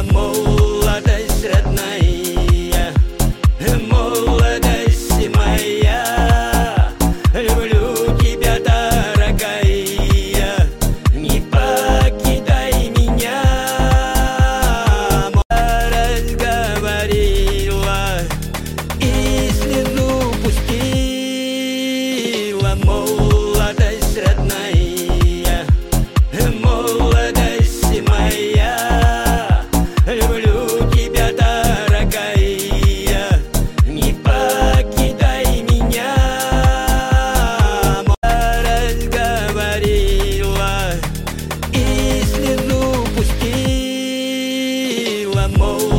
молодость родная, молодость моя. Люблю тебя, дорогая, не покидай меня. Разговорила и слезу пустила. Молодость родная, молодость моя. Люблю тебя, дорогая, не покидай меня. Разговорила и слезу пустила.